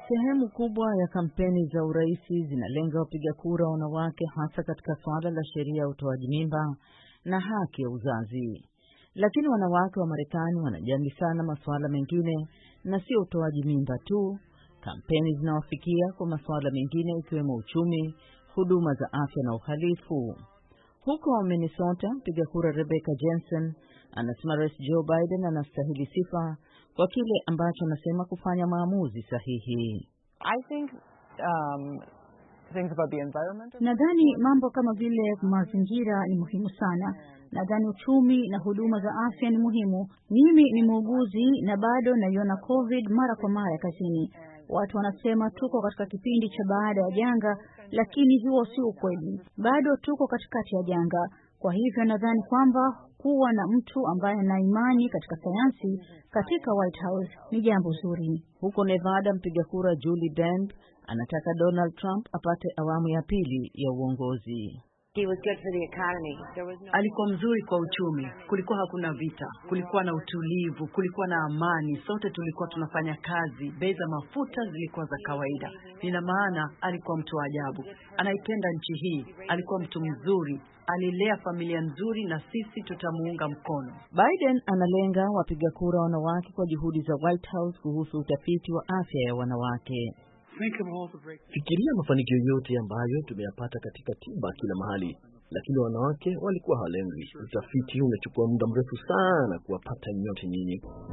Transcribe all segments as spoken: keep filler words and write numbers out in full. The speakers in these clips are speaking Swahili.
Sehemu kubwa ya kampeni za urais zinalenga wapiga kura wanawake, hasa katika swala la sheria ya utoaji mimba na haki ya uzazi. Lakini wanawake wa Marekani wanajali sana masuala mengine na sio utoaji mimba tu. Kampeni zinawafikia kwa masuala mengine ikiwemo uchumi, huduma za afya na uhalifu. Huko Minnesota, mpiga kura Rebecca Jensen anasema Rais Joe Biden anastahili sifa kwa kile ambacho anasema kufanya maamuzi sahihi. I think um, things about the environment. Nadhani mambo kama vile mazingira ni muhimu sana. Nadhani uchumi na huduma za afya ni muhimu. Mimi ni muuguzi na bado naiona COVID mara kwa mara kazini. Watu wanasema tuko katika kipindi cha baada ya janga, lakini huo si ukweli. Bado tuko katikati ya janga. Kwa hivyo nadhani kwamba kuwa na mtu ambaye ana imani katika sayansi katika White House ni jambo zuri. Huko Nevada, mpiga kura Julie Dent anataka Donald Trump apate awamu ya pili ya uongozi. He was good for the economy. There was no... Alikuwa mzuri kwa uchumi. Kulikuwa hakuna vita, kulikuwa na utulivu, kulikuwa na amani. Sote tulikuwa tunafanya kazi. Bei za mafuta zilikuwa za kawaida. Nina maana alikuwa mtu wa ajabu. Anaipenda nchi hii. Alikuwa mtu mzuri. Alilea familia nzuri na sisi tutamuunga mkono. Biden analenga wapiga kura wanawake kwa juhudi za White House kuhusu utafiti wa afya ya wanawake. Fikiria mafanikio yote ambayo tumeyapata katika tiba kila mahali, lakini wanawake walikuwa halengwi. Utafiti umechukua muda mrefu sana kuwapata nyote nyinyi.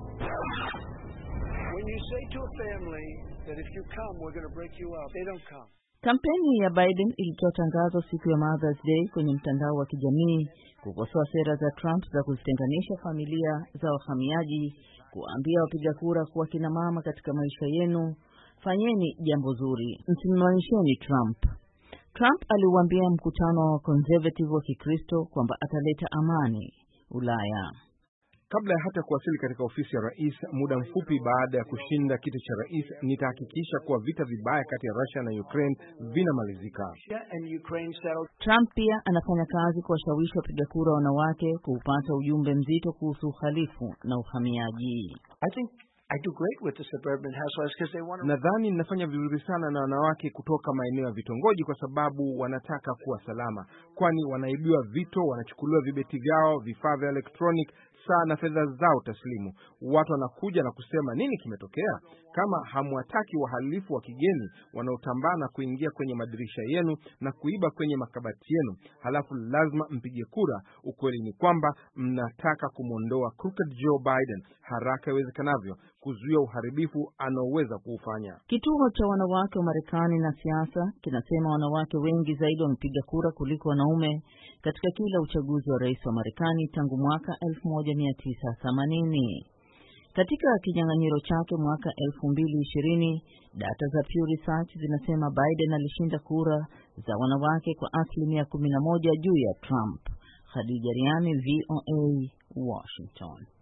Kampeni ya Biden ilitoa tangazo siku ya Mother's Day kwenye mtandao wa kijamii kukosoa sera za Trump za kuzitenganisha familia za wahamiaji, kuambia wapiga kura kuwa kina mama katika maisha yenu, fanyeni jambo zuri, msimmanisheni Trump. Trump aliuambia mkutano wa conservative wa Kikristo kwamba ataleta amani Ulaya. Kabla ya hata kuwasili katika ofisi ya rais, muda mfupi baada ya kushinda kiti cha rais, nitahakikisha kuwa vita vibaya kati ya Russia na Ukraine vinamalizika. Trump pia anafanya kazi kuwashawishi wapiga kura wanawake kupata ujumbe mzito kuhusu uhalifu na uhamiaji. I think I do great with the suburban housewives because they want to... Nadhani ninafanya vizuri sana na wanawake kutoka maeneo ya vitongoji kwa sababu wanataka kuwa salama, kwani wanaibiwa vito, wanachukuliwa vibeti vyao, vifaa vya electronic, saa na fedha zao taslimu. Watu wanakuja na kusema nini kimetokea? Kama hamwataki wahalifu wa kigeni wanaotambaa na kuingia kwenye madirisha yenu na kuiba kwenye makabati yenu, halafu lazima mpige kura. Ukweli ni kwamba mnataka kumondoa crooked Joe Biden haraka iwezekanavyo, kuzuia uharibifu anaoweza kuufanya. Kituo cha wanawake wa Marekani na siasa kinasema wanawake wengi zaidi wamepiga kura kuliko wanaume katika kila uchaguzi wa rais wa Marekani tangu mwaka elfu moja mia tisa themanini. Katika kinyang'anyiro chake mwaka elfu mbili ishirini, data za Pew Research zinasema Biden alishinda kura za wanawake kwa asilimia kumi na moja juu ya Trump. Khadija Riami, V O A, Washington.